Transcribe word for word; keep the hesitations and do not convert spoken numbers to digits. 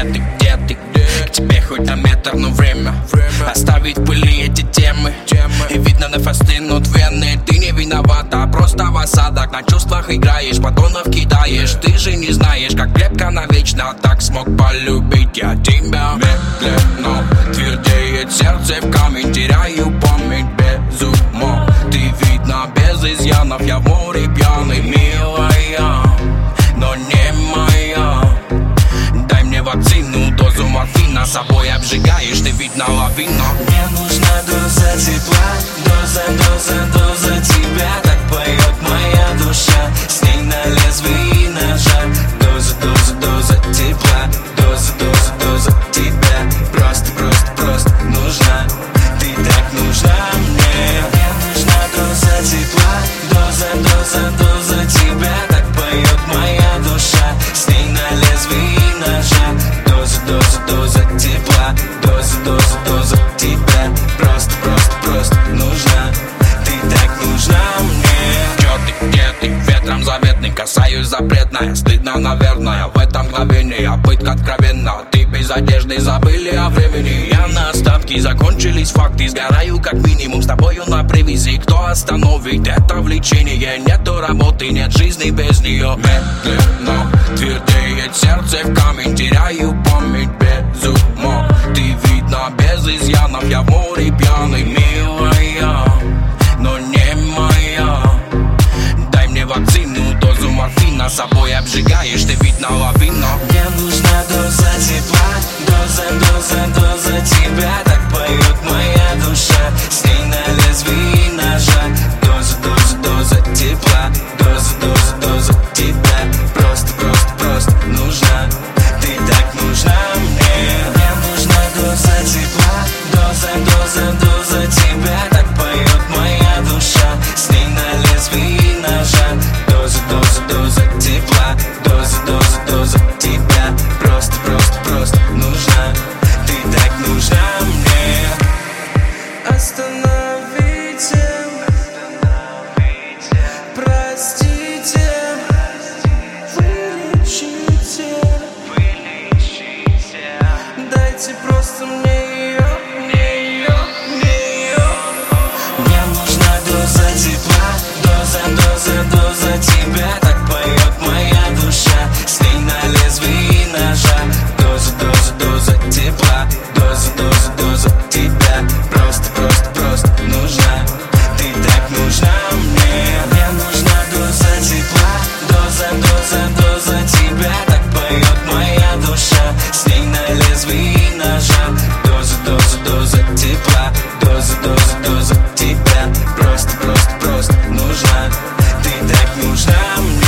ты, где ты? К тебе хоть на метр, но время оставить в пыли эти темы. И видно, нефы стынут вены. Ты не виновата, просто в осадок. На чувствах играешь, батонов кидаешь. Ты же не знаешь, как крепко навечно так смог полюбить я тебя. Медленно твердеет сердце в камень. Теряю память без ума. Ты видно без изъянов. Я в море пьяный, милая, но не моя. Дай мне вакцину, дозу морфина. Собой обжигаешь, ты видно лавина. Мне нужна доза тепла, доза, доза, доза тебя. Так поет моя душа, с ней на лезвии ножа. Доза, доза, доза тепла, доза, доза, доза тебя. Просто, просто, просто нужна, ты так нужна мне. Мне нужна доза тепла, доза, доза, доза тебя. Так поет моя душа, с ней на лезвии ножа. Доза, доза, доза тепла, доза, доза, доза тебя. Просто, просто, просто нужна, ты так нужна мне. Чё ты, где ты? Ветром заветный, касаюсь запретное. Стыдно, наверное, в этом мгновении. Пытка откровенна, ты без одежды, забыли о времени. Я на остатки, закончились факты. Сгораю как минимум с тобою на привязи. Кто остановит это влечение? Нету работы, нет жизни без нее. Медленно твердеет сердце в камень. Теряю память без ума. Ты видно без изъянов. Я в море пьяный, милая, но не моя. Дай мне вакцину, дозу морфина. Собой обжигаешь, ты видно лавина. Мне нужна доза тепла, доза, доза, доза тебя. Так поет моя душа, с ней на лезвии ножа. Доза, доза, доза тепла, доза, доза, доза тебя. Просто, просто, просто нужна, ты так нужна мне. Мне нужна доза тепла, доза, доза, доза тебя. Так поет моя душа, с ней на лезвии ножа. Доза, доза, доза тепла, доза, доза, доза тебя. Просто, просто, просто нужна, ты так нужна мне. Остановите, простите, вылечите, дайте просто мне ее, мне ее, мне ее. Мне нужна доза тепла, доза, доза, доза тебя. Так поет моя душа, с ней на лезвии ножа. Доза, доза, доза тепла, доза, доза, доза тебя. Просто, просто, просто нужна, ты так нужна мне. Мне нужна доза тепла, доза, доза, доза тебя. Так поет моя душа, с ней на лезвии ножа. Доза, доза, доза тепла, доза, доза, доза тебя. Просто, просто, просто нужна, ты так нужна мне.